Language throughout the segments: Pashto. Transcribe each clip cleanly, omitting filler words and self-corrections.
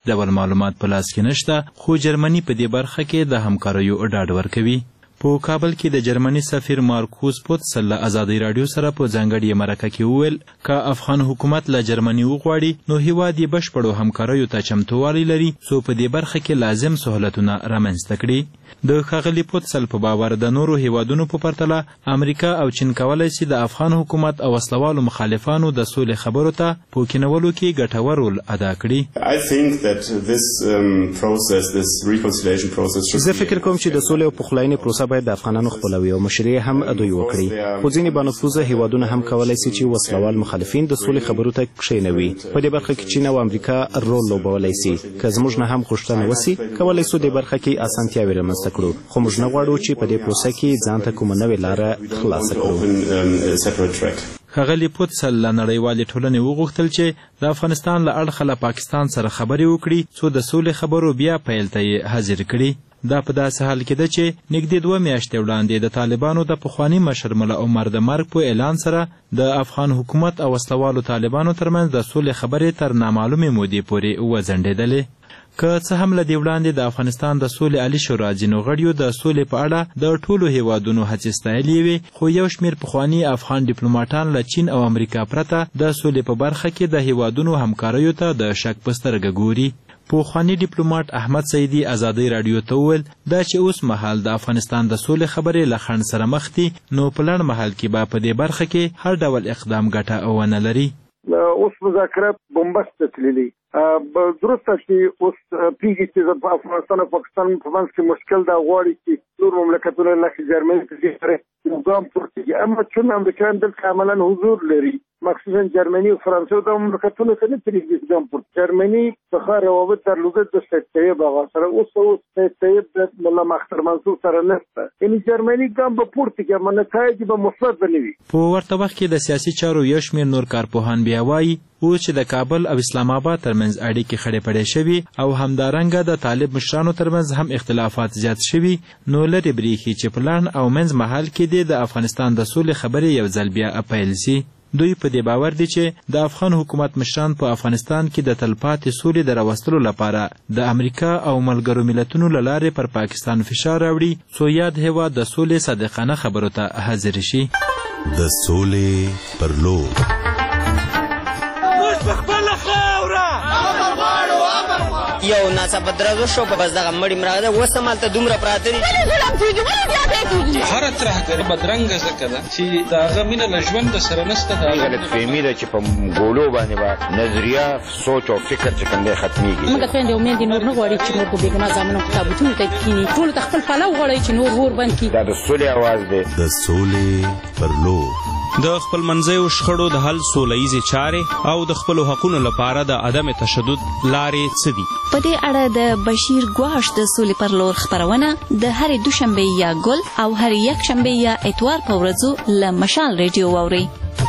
ډول معلومات په لاس کې نشته، خو جرمني په دې برخه کې د همکاریو ډاډ ورکوي. په کابل کې د جرمني سفیر مارکوس پوتسل له ازادي راډیو سره په ځانګړې مرکه کې وویل که افغان حکومت له جرمني وغواړي نو هیواد یې بشپړو همکاریو ته چمتووالی لري څو په دې برخه کې لازم سهولتونه رامنځته کړي. د ښاغلي پوتسل په باور د نورو هیوادونو په پرتله امریکا او چین کولی شي د افغان حکومت او وسلوالو مخالفانو د سولې خبرو ته په کینولو کې ګټور رول ادا کړي. زه فکر کوم چې د سولې او پخلاینې پروسه باید د افغانانو خپلوي او مشري هم دوی وکړي، خو ځینې بانفوذه هیوادونه هم کولی شي چې وسلوال مخالفین د سولې خبرو ته کښینوي. په دې برخه کې چین او امریکا رول لوبولی شي. که زموږ نه هم غوښتنه وسي کولی شو دې برخه کې اسانتیاوې رامنځته کړو، خو موږ نه غواړو چې په دې پروسه کې ځان ته کومه نوې لاره خلاصه کړو. ښاغلي پوتسل له نړیوالې ټولنې وغوښتل چې د افغانستان له اړخه له پاکستان سره خبرې وکړي څو د سولې خبرو بیا پیل ته یې حاضر کړي. دا په داسې حال کې ده چې نږدې 2 میاشتې وړاندې د طالبانو د پخواني مشر ملا عمر د مرګ په اعلان سره د افغان حکومت او وسلوالو طالبانو ترمنځ د سولې خبرې تر نامعلومې مودې پورې وځنډېدلې. که څه هم له دې وړاندې د افغانستان د سولې عالي شورا ځینو غړیو د سولې په اړه د ټولو هیوادونو هڅې ستایلې وې، خو یو شمېر پخواني افغان ډیپلوماټان له چین او امریکا پرته د سولې په برخه کې د هیوادونو همکاریو ته د شک په سترګه ګوري. پخواني ډیپلوماټ احمد سعیدي ازادي راډیو ته وویل دا چې اوس مهال د افغانستان د سولې خبرې له خنډ سره مخ دي نو په لنډ مهال کې به په دې برخه کې هر ډول اقدام ګټه ونه لري. اوس مذاکرات بنبسته تللي درسته چې اوس پیږي چې په افغانستان او پاکستان په منځ کې مشکل دا غواړي چې نور مملکتونه لکه جرمني په دې سره نظام پورته اما چون امریکایان دلته عملا حضور لري، مخصوصا جرمني او فرانسه د مملکتونو څخه نه ترې نظام پورته. جرمني څخه روابط درلوده د سید طیب هغه سره، اوس سید طیب د مولا مختار منصور سره نشته، یعنی جرمني ګام به پورته کې اما نتایج به مثبت نه وي. په ورته وخت کې د سیاسي چارو یو شمېر نور کارپوهان بیا وایي اوس چې د کابل او اسلام آباد ترمنځ اړیکې خړې پړې شوي او همدارنګه د طالب مشرانو ترمنځ هم اختلافات زیات شوي نو لرې بریښي چې په لنډ او منځ مهال کې د افغانستان د سولې خبرې یو ځل بیا پیل شي. دوی په دې باور دي چې د افغان حکومت مشران په افغانستان کې د تلپاتې سولې د راوستلو لپاره د امریکا او ملګرو ملتونو له لارې پر پاکستان فشار راوړي څو یاد هیواد د سولې صادقانه خبرو ته حاضر شي. د سولې پر لور یو ناڅاپه درغه شو په بس دغه مړی مراغه اوس هم هلته دومره پراته دي. هره ترهګري بدرنګه ځکه ده چې د هغه مینه له ژوند سره نشته. دا غلطفهمي ده چې په ګولو باندې به نظریه سوچ او فکر چې کوم دی ختمیږي. موږ خویندې او میندې نور نه غواړي چې نور په بېګناه زامنو په تابوتونو ته کښېني، ټولو ته خپل پلو غواړي چې نور اور بند کړي. دا د سولې اواز دی. د سولې پر لور د خپل منځیو شخړو د حل سوله ییزې چارې او د خپلو حقونو لپاره د عدم تشدد لارې څه دي؟ په دې اړه د بشیر ګواش د سولې پر لور خپرونه د هرې دوشنبې یا ګل او هرې یکشنبې یا اتوار په ورځو له مشال ریډیو واورئ.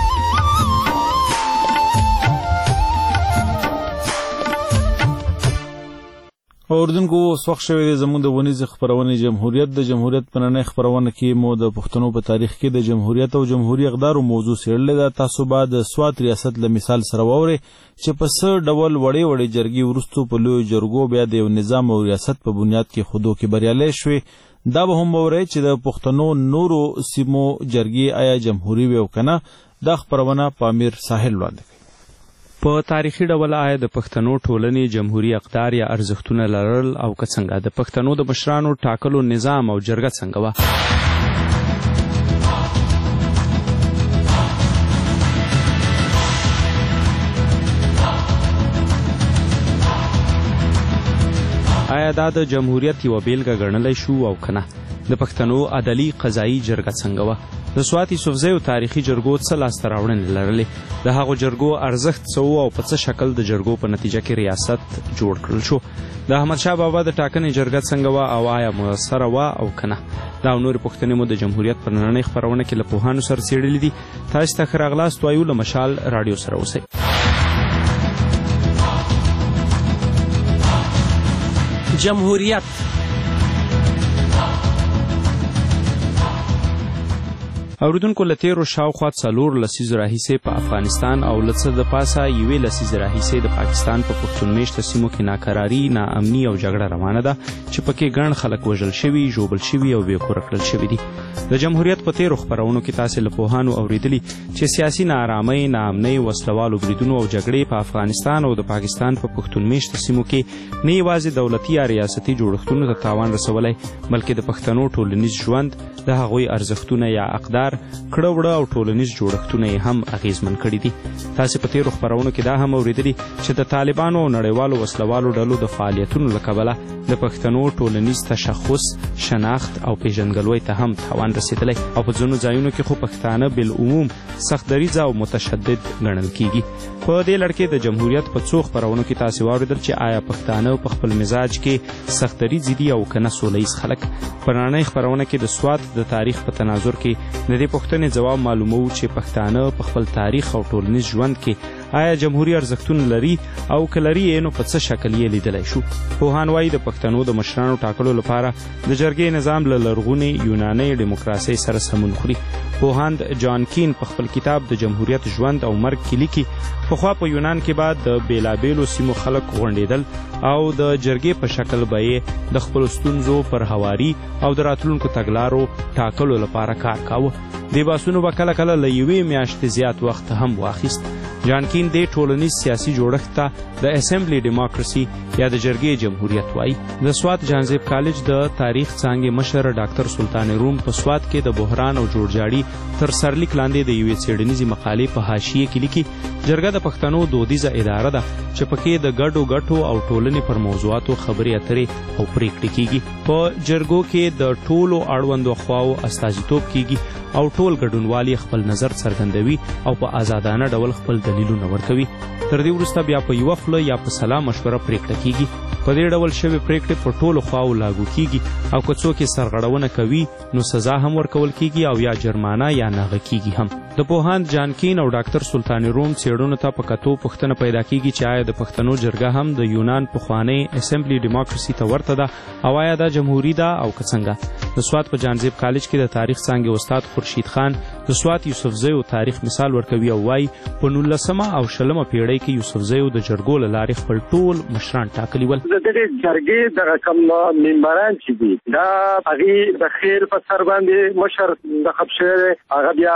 اوردونکو اوس وخت شوی دی زموږ د ونیزې خپرونې جمهوریت. د جمهوریت په نننۍ خپرونه کې مو د پښتنو په تاریخ کې د جمهوریت او جمهوري اقدارو موضوع څېړلې ده. تاسو به د سوات ریاست له مثال سره واورئ چې په څه ډول وړې وړې جرګې وروستو په لویو جرګو بیا د یو نظام او ریاست په بنیاد کې خودو کې بریالۍ شوې. دا به هم واورئ چې د پښتنو نورو سیمو جرګې آیا جمهوري وي او که نه. دا خپرونه په امیر ساحل وړاندې کوي. په تاریخي ډول آیا د پښتنو ټولنې جمهوري اقدار یا ارزښتونه لرل او که څنګه د پښتنو د مشرانو ټاکلو نظام او جرګه څنګه وه؟ آیا دا د جمهوریت یوه بیلګه ګڼلی شو او که نه؟ د پښتنو عدلي قضایي جرګه څنګه وه؟ د سوات یوسفزیو تاریخي جرګو څه لاسته راوړنې لرلې؟ د هغو جرګو ارزښت څه و او په څه شکل د جرګو په نتیجه کې ریاست جوړ کړل شو؟ د احمدشاه بابا د ټاکنې جرګه څنګه وه او آیا مؤثره وه او که نه؟ دا او نورې پوښتنې مو د جمهوریت په نننۍ خپرونه کې له پوهانو سره څېړلې دي. تاسو ته ښه راغلاست وایو. له مشال راډیو سره اوسئ. جمهوریت اوریدونکو له تیرو شاوخوا 4 لسیزو راهیسې په افغانستان او له څه د پاسه 1 لسیزه راهیسې د پاکستان په پښتون میشته سیمو کې ناکراري، ناامني او جګړه روانه ده چې پکې ګڼ خلک وژل شوي، ژوبل شوي او بېکوره کړل شوي دي. د جمهوریت په تیرو خپرونو کې تاسې له پوهانو اوریدلي چې سیاسي ناارامۍ، ناامنۍ، وسلوالو بریدونو او جګړې په افغانستان او د پاکستان په پښتون میشته سیمو کې نه یوازې دولتي یا ریاستي جوړښتونو ته تاوان رسولی، بلکې د پښتنو ټولنیز ژوند، د هغوی ارزښتونه یا اقدار، کړه وړه او ټولنیز جوړښتونه یې هم اغیزمن کړي دي. تاسې په تیرو خپرونو کې دا هم اوریدلي چې د طالبانو او نړیوالو وسلوالو ډلو د فعالیتونو له کبله د پښتنو ټولنیز تشخص، شناخت او پیژندګلوۍ ته هم تاوان رسېدلی او په ځینو ځایونو کې خو پښتانه بالعموم سخت دریځه او متشدد ګڼل کیږي. په دې لړ کې د جمهوریت په څو خپرونو کې تاسې واورېدل چې آیا پښتانه په خپل مزاج کې سخت دریځي دي او که نه سوله ییز خلک. په نننۍ خپرونه کې د سوات د تاریخ په تناظر کې د دې پوښتنې ځواب معلوموو چې پښتانه په خپل تاریخ او ټولنیز ژوند کې آیا جمهوري ارزښتونه لري او که لري یې نو په څه شکل یې لیدلی شو. پوهان وایي د پښتنو د مشرانو ټاکلو لپاره د جرګې نظام له لرغونې یونانۍ ډیموکراسۍ سره سمون خوري. پوهاند جان کین په خپل کتاب د جمهوریت ژوند او مرګ کې لیکي پخوا په یونان کې بعد د بیلابیلو سیمو خلک غونډېدل او د جرګې په شکل به یې د خپلو ستونزو پر هواري او د راتلونکو تګلارو ټاکلو لپاره کار کاوه. دې بحثونو به کله کله له 1 میاشتې زیات وخت هم واخیست. جان کین دې ټولنیز سیاسي جوړښت ته د اسمبلی ډیموکراسي یا د جرګې جمهوریت وایي. د سوات جانزیب کالج د تاریخ څانګې مشر ډاکټر سلطان روم په سوات کې د بحران او جوړجاړي تر سرلیک لاندې د یوې څېړنیزې مقالې په حاشیې کې لیکي جرګه د پښتنو دودیزه اداره ده چې پکې د ګډو او ټولنې پر موضوعاتو خبرې اترې او پریکړې کیږي. په جرګو کې د ټولو اړوندو خواو استازیتوب کیږي او ټول ګډونوالي خپل نظر څرګندوي او په آزادانه ډول خپل دلیلونه ورکوي. تر دې وروسته بیا په یوه خوله یا په سلا مشوره پریکړه کیږي. په دې ډول شوې پریکړې په ټولو خواو لاګو کیږي او که څوک یې سرغړونه کوي نو سزا هم ورکول کیږي او یا جرمانه یا ناغه کیږي هم. د پوهاند جان کین او ډاکټر سلطان روم څېړنو ته په کتو پوښتنه پیدا کیږي چې آیا د پښتنو جرګه هم د یونان پخوانۍ اسمبلی ډیموکراسي ته ورته ده او آیا دا جمهوري ده او که څنګه. د سوات په جانزیب کالج کې د تاریخ څانګې استاد خورشید خان د سوات یوسفزیو تاریخ مثال ورکوي او وایي په 19مه او 20مه پیړۍ کې یوسفزیو د جرګو له لارې خپل ټول مشران ټاکلي ول. د دې جرګې دغه کوم ممبران چې دي دا هغې د خیر په سر باندې مشر انتخاب شوی دی، هغه بیا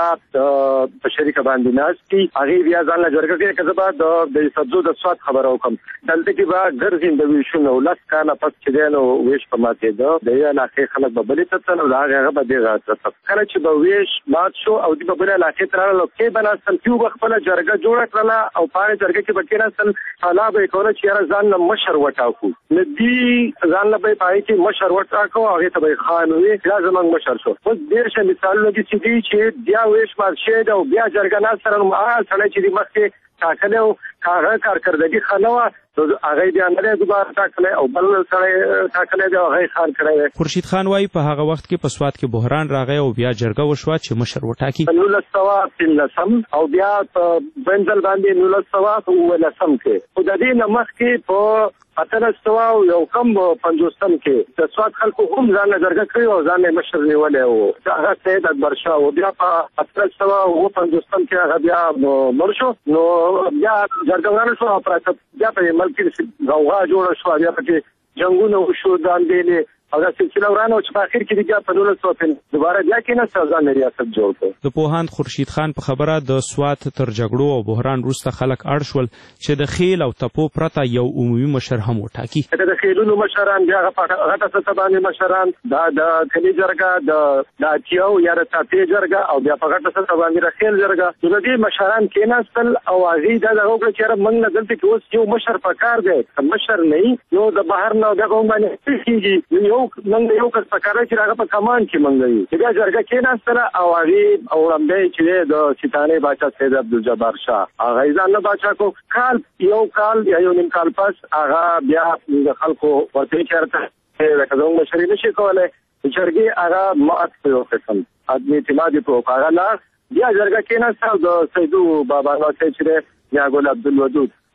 په شریکه باندې ناست دي، هغې بیا ځان له جرګه کوي. که زه به د یوسفزو د سوات خبره وکړم، دلته کې به ګرځي د ویشونو 10 کاله پس چې دی نو ویش په ماتېده د یوې علاقې خلک به بلې ته تلل او د هغې به دې راته کله چې به ویش مات شو او دوی به بلې علاقې ته راغلل او کې به ناستل، دوی به خپله جرګه جوړه کړله او په هغې جرګه کې به کېناستل، حالا به یې کوله چې یاره ځان له مشر وټاکو. نو دوی ځان له به یې په هغې کې مشر وټاکو او هغې ته به یې خان وي دا زموږ مشر شو. اوس ډېر شه مثالونه داسې دي چې بیا ویش مات شوی دی او بیا جرګه ناست سره هغه سړی چې د مخکې ټاکلی و که هغه کارکردګي ښه نه وه نو هغه بیا نه دی دوباره ټاکلی او بل سړی ټاکلی دی او هغه یې خان کړی دی. خورشید خان وایي په هغه وخت کې په سوات کې بحران راغی او بیا جرګه وشوه چې مشر وټاکي. 1913 او بیا په بل ځل باندې 1919 کې خو د دې نه مخکې په 1850 کې د سوات خلکو هم ځان له جرګه کړی او ځان یې مشر نیولی و، هغه سید اکبر شاه و. بیا په 1850 کې هغه بیا مړ شو نو بیا جرګه ورانه شوه او بیا په ملک کې غوغا جوړه شوه، بیا پکې جنګونه وشو دانډېلې او دا سلسله ورانه چې په اخر کې بیا په 1905 دوباره بیا کېناست ځان ریاست جوړ کړ. د پوهاند خورشید خان په خبره د سوات تر جګړو او بحران وروسته خلک اړ شول چې د خیل او تپو پرته یو عمومي مشر هم وټاکي. د خیلونو مشران بیا غټه سطح باندې مشران دا د کلي جرګه د اتیاو یا د تاپې جرګه او بیا په غټه سطح باندې د خیل جرګه نو دې مشران کېناستل او هغې دا دغه وکړه چې یاره موږ نه دلته کې اوس یو مشر پکار دی، که مشر نه نو د بهر نه دغه باندې کېږي موږ یو کس پکار دی چې هغه په کمان کې موږ یو چې بیا جرګه کېناستله او هغې او وړاندی چې دی د سیتانې باچا سید عبدالجبار شاه هغه یې ځان نه باچا کو یو کال یا یو نیم کال پس هغه بیا د خلکو ورته یې چېرته لکه زموږ مشري نه شي کولی جرګې هغه مات په یو قسم عدم اعتماد یې په هغه لاس بیا جرګه کېناسته د سیدو بابا نواز صاحب چې دی یا ګل عبدالودود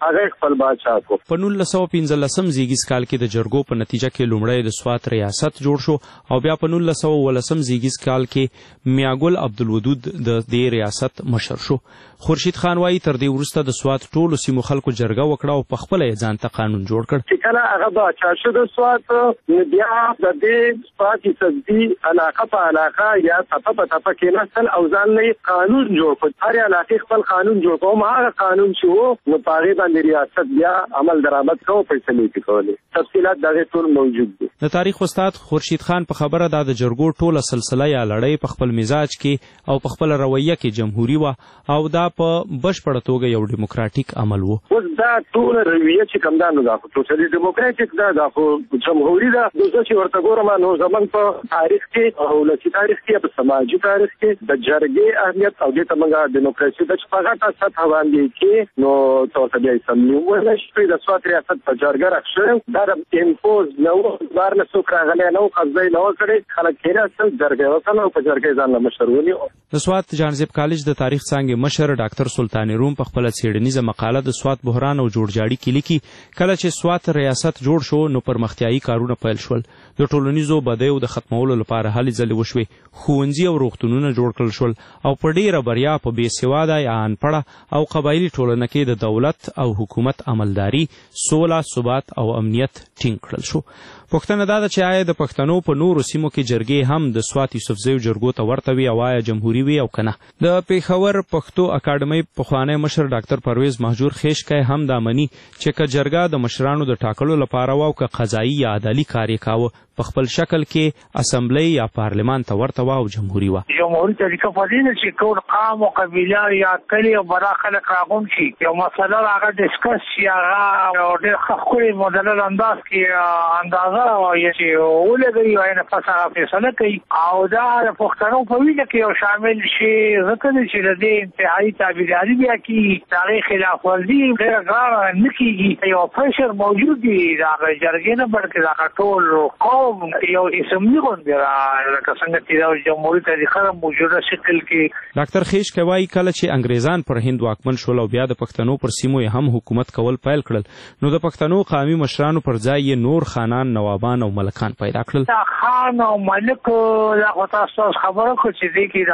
هغه خپل بادشاه کو. په 1915 زیږیز کال کې د جرګو په نتیجه کې لومړی د سوات ریاست جوړ شو او بیا په 1919 زیږیز کال کې میاګل عبدالودود د دې ریاست مشر شو. خورشید خان وایي تر دې وروسته د سوات ټولو سیمو خلکو جرګه وکړه او په خپله یې ځان ته قانون جوړ کړ. چې کله هغه بادشاه شو د سوات، بیا د دې سوات فیصدي علاقه په علاقه یا تپه په تپه کېناستل او ځان نه قانون جوړ کړ. هرې علاقې خپل قانون جوړ کړ. هغه قانون چې و نو په هغې باندې ریاست بیا عمل درآمد کوو، فیصلې یې کولې. تفصیلات د هغې ټول موجود دي. د تاریخ استاد خورشید خان په خبره دا د جرګو ټوله سلسله یا لړۍ په خپل مزاج کې او په خپله رویه کې جمهوري وه او دا په بشپړه توګه یو ډیموکراتیک عمل و. اوس دا ټوله رویه چې کوم دا نو دا خو ټوټلي ډیموکراتیک دا خو جمهوري ده. زه چې ورته ګورم نو زموږ په تاریخ کې او ولسي تاریخ کې په سماجي تاریخ کې د جرګې اهمیت او دې ته موږ ډیموکراسي د چې په غټه سطحه باندې کې نو ورته بیا اسمبلي وویلی شي. د سوات ریاست په جرګه راښه دا د امپوز نه و، بار نه څوک راغلی نه و، قبضه یې نه وه کړې. خلک کېناستل، جرګه یې وکړله او په جرګه یې ځان له مشر ونیو. د سوات جانزیب کالج د تاریخ څانګې مشر ډاکټر سلطان روم په خپله څېړنیزه مقاله د سوات بحران او جوړجاړي کې لیکي کله چې سوات ریاست جوړ شو نو پرمختیایي کارونه پیل شول. د ټولنیزو بدیو د ختمولو لپاره هلې ځلې وشوې، ښوونځي او روغتونونه جوړ کړل شول او په ډېره بریا په بې سواده یا انپړه او قبایلي ټولنه کې د دولت او حکومت عملداري، سوله، ثبات او امنیت ټینګ کړل شو. پوښتنه دا ده چې آیا د پښتنو په نورو سیمو کې جرګې هم د سوات یوسفزیو جرګو ته ورته وي او آیا جمهوري وي او که نه؟ د پېښور پښتو اکاډمۍ پخوانی مشر ډاکټر پرویز مهجور خیشکی هم دا مني چې که جرګه د مشرانو د ټاکلو لپاره وه او که قضایي یا عدالي کار یې کاوه په خپل شکل کې اسمبلی یا پارلمان ته ورته وه او جمهوري وه. جمهوري طریقه په دې ده چې ټول قام او قبیله یا کلي او برا خلک راغونډ شي، یو مسله هغه ډسکس شي، هغه ډېر ښه ښکلي مدلل انداز کې اندازه وایي چې ولګوي او نه پس هغه فیصله کوي او دا د پښتنو په وینه کې یو شامل شي. ځکه چې د دې انتهایي تابعداري بیا کېږي، د هغې خلاف ورزي ډېره ګرانه نه کېږي. یو پرشر موجود دی د هغه جرګې نه، بلکې د هغه ټول قوم یو اسمبلي غوندې لکه څنګه چې د جمهوري طریقه موجوده شکل کې. ډاکټر خیشکی وایي کله چې انګریزان پر هند واکمن شول او بیا د پښتنو پر سیمو یې هم حکومت کول پیل کړل نو د پښتنو قومي مشرانو پر ځای یې نور خانان، نوابان او ملکان پیدا کړل. دا خان او ملک دا خو تاسو خبره کړو چې دې کې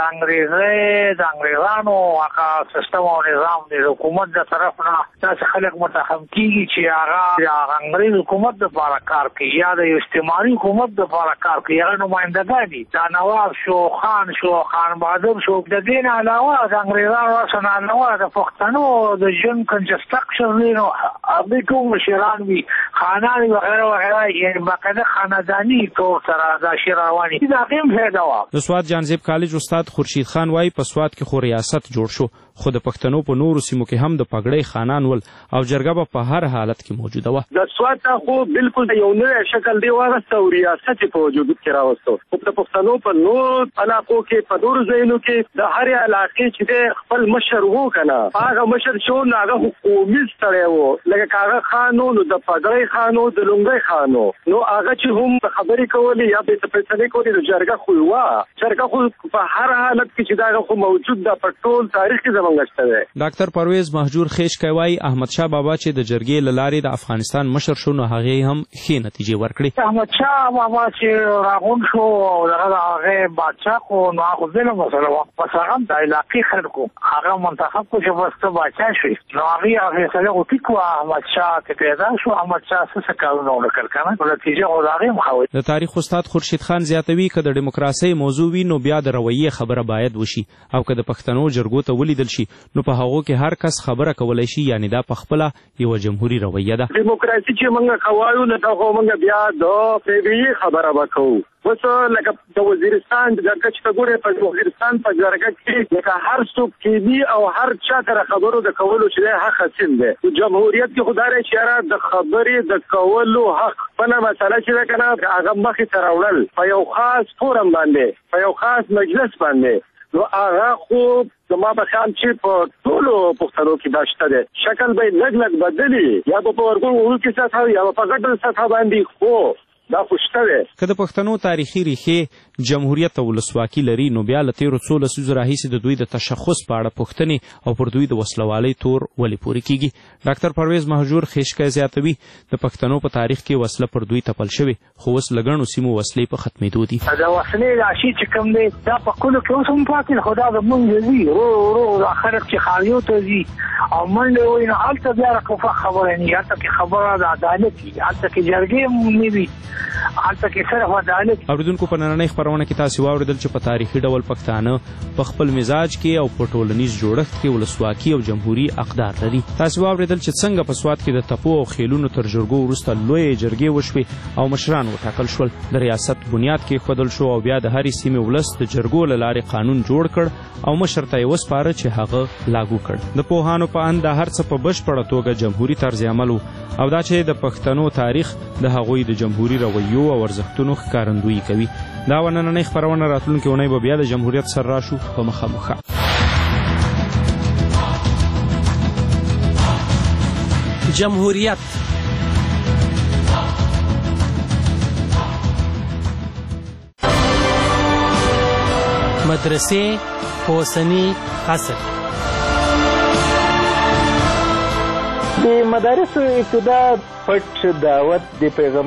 د انګریزانو هغه سیستم او نظام د حکومت د طرف نه داسې خلک متهم کېږي چې هغه د انګریز حکومت دپاره کار کوي یا د استعماري حکومت دپاره کار کوي. هغه نمایندګان دي، دا نواب شو، خان شو، خان بهادر شو. د دې نه علاوه د انګریزانو څخه علاوه د پښتنو د ژوند کنسټرکشن وي نو هغوی ټول مشران وي، خانان وغیره وغیره، یعنې باقاعده خانداني طور سره دا شی روان دي. د هغې هم فایده وه. د سوات جانزیب کالج استاد خورشید خان وایي په سوات کې خو ریاست جوړ شو خو د پښتنو په نورو سیمو کې هم د پګړۍ خانان ول او جرګه به په هر حالت کې موجوده وه. د سوات خو بالکل یو نوی شکل دی واغسته او ریاست په وجود کې راوسته. خو د پښتنو په نور علاقو کې، په نورو ځایونو کې د هرې علاقې چې دی خپل مشر و که نه، هغه مشر چې و نو هغه حکومي سړی و. لکه که هغه خان و نو د پګړۍ خان و، د لونګۍ خان و، نو هغه چې هم خبرې کولې یا فیصلې کولې د جرګه خو وه. جرګه خو په هر حالت کې چې دا خو موجود ده په ټول تاریخ کې زموږ شته دی. ډاکټر پرویز مهجور خیشکی وایي احمدشاه بابا چې د جرګې له لارې د افغانستان مشر شو نو هغې هم ښې نتیجې ورکړې. احمدشاه بابا چې راغونډ شو او دغه د هغې بادشاه خو نو هغه بله مسله وه، بس هغه هم د علاقې خلکو هغه منتخب کړو چې بس ته بادشاه شوې نو هغې هغه فیصله خو ټیک وه. احمدشاه چې پیدا شو، احمدشاه څه کارونه ونه کړل که نه، نتیجه خو د هغې هم ښه وه. د تاریخ استاد خورشید خان زیاتوي که د ډیموکراسۍ موضوع وي نو بیا د رویې خبره باید وشي او که د پښتنو جرګو ته ولیدل شي نو په هغو کې هر کس خبره کولی شي، یعنې دا پخپله یوه جمهوري رویه ده. ډیموکراسي چې موږ کوایو نو دا خو موږ بیا د طبیعي خبره به کوو. اوس لکه د وزیرستان جرګه چې ته ګورې په وزیرستان په جرګه کې لکه هر څوک کېدي او هر چا سره خبرو د کولو چې دی حق حاصل دی. جمهوریت کې خو دا دی چې یاره د خبرې د کولو حق بله مسله چې ده که نه هغه مخې ته راوړل په یو خاص فورم باندې، په یو خاص مجلس باندې، نو هغه خو زما په خیال چې په ټولو پښتنو کې دا شته دی. شکل به یې لږ بدلي، یا به په ورګو کې سطحه یا به په غټه سطحه باندې، خو دا پوښتنه ده. که د پښتنو تاریخي ریښې جمهوریت او ولسواکي لري نو بیا له تېرو 13 لسیزو راهیسې د دوی د تشخص په اړه پوښتنې او پر دوی د وسلوالۍ تور ولې پورې کیږي. ډاکټر پرویز مهجور خیشکی زیاتوي د پښتنو په تاریخ کې وسله پر دوی تپل شوې خو اوس له ګڼو سیمو وسلې په ختمېدو دي. د وسلې راشي چې کوم دی دا په کلو کې اوس هم پاتې خو دا زمونږ ځي ورو دا خلک چې ښاریو ته ځي او منډې وایي نو هلته بیا رقفه خبره نه وي، هلته کې خبره د عدالت وي، هلته کې جرګې نه وي، هلته کې صرف عدالت. اورېدونکو په نننۍ خپرونه کې تاسې واورېدل چې په تاریخي ډول پښتانه په خپل مزاج کې او په ټولنیز جوړښت کې ولسواکي او جمهوري اقدار لري. تاسې واورېدل چې څنګه په سوات کې د تپو او خیلونو تر جرګو وروسته لویې جرګې وشوې او مشران وټاکل شول. د ریاست بنیاد کېښودل شو او بیا د هرې سیمې ولس د جرګو له لارې قانون جوړ کړ او مشر ته یې وسپاره چې هغه لاګو کړ. د پوهانو په اند دا هر څه په بشپړه توګه جمهوري طرز عمل و او دا چې د پښتنو تاریخ د هغوی د جمهوري رویو او ارزښتونو ښکارندویي کوي. دا نننۍ خپرونه راتلونکې اونۍ به بیا د جمهوریت سره راشو په مخامخ. جمهوریت مدرسې په اوسني عصر. د مدارسو ابتدا پټ دعوت د پیغمبر